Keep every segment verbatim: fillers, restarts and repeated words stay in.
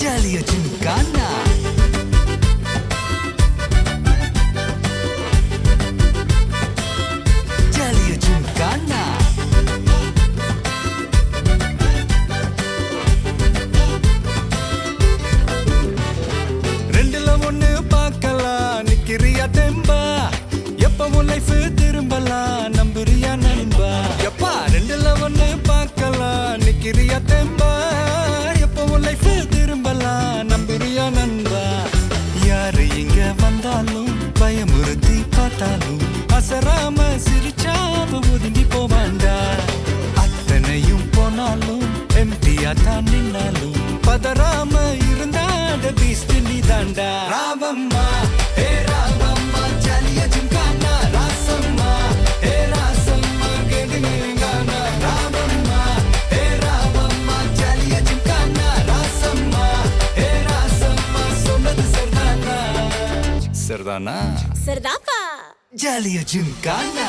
ஜாலியா ஜிம்கானா ஜாலியா ஜிம்கானா ரெண்டுல ஒண்ணு பார்க்கலாம் நிக்கிறியா தெம்பா எப்பவும் லைஃப் திரும்பலாம் நம்புறியா நண்பா எப்பா ரெண்டுல ஒண்ணு பார்க்கலாம் நிக்கிறியா தெம்பா எப்பவும் லைஃப் திரும்பலாம் நம்புறியா நண்பா யாரு இங்க வந்தாலும் பயமுறுத்தி பார்த்தாலும் அசராம சிரிச்சாம ஒதுங்கி போவாண்டா அத்தனையும் போனாலும் எம்டியா தான் நின்னாலும் பதறாம இருந்தாட பீஸ்ட் நீ தாண்டா ராவம்மா ஏ ராவம்மா ஜாலியா ஜிம்கானா ராசம்மா ஏ ராசம்மா கேடுங்கானா ராவம்மா ஏ ராவம்மா ஜாலியா ஜிம்கானா ராசம்மா ஏ ராசம்மா சொன்னது சரிதானா சரிதானா சரிதாப்பா ஜாலியா ஜிம்கானா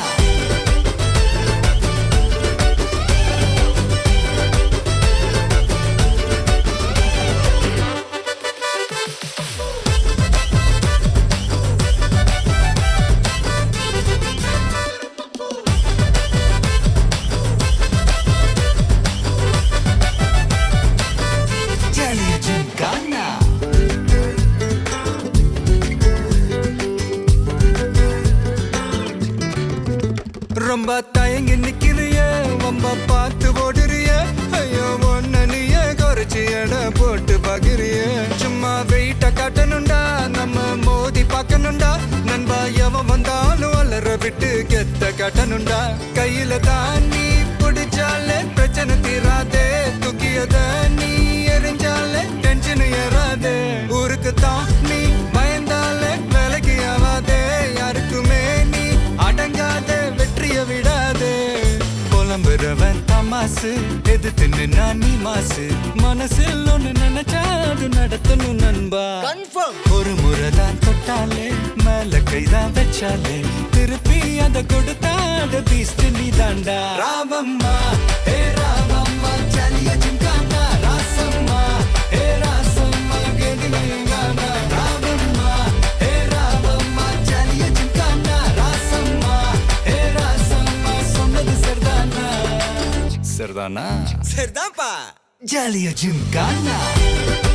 ஜாலியா ஜிம்கானா ரொம்ப தயங்கி நிக்கிறிய ரொம்ப பார்த்து ஓடுறிய ஐயோ ஒன்ன நீய குறைச்சி எடை போட்டு பாக்குறிய சும்மா வெயிட்ட காட்டணும்டா நம்ம மோதி பார்க்கணும்டா நண்பா எவன் வந்தாலும் அலற விட்டு கெத்த காட்டணும்டா கையில தான் நீ பிடிச்சாலே பிரச்சனை தீராதே தூக்கியத நீ எரிஞ்சாலே டென்ஷன் ஏறாதே ஊருக்கு தான் நீ பயந்தாலே வேலைக்கு ஆவாதே யாருக்குமே நீ அடங்காதே வெற்றிய விடாதே புலம்புறவன் தமாசு எது தின்னு நான் நீ மாசு மனசில் ஒண்ணு நினைச்சாது நடத்தணும் நண்பா கன்ஃபார்ம் ஒரு முறைதான் தொட்டாலே மேல கைதான் வச்சாலே திருப்பி அத கொடுத்தாட பீஸ்ட் நீ தாண்டா ராவம்மா ஏ ராவம்மா ஜாலியா ஜிம்கானா ராசம்மா ஏ ராசம்மா கேடுங்கானா ராவம்மா ஏ ராவம்மா ஜாலியா ஜிம்கானா ராசம்மா ஏ ராசம்மா சொன்னது சரிதானா சரிதானா சரிதான்ப்பா ஜாலியா ஜிம்கானா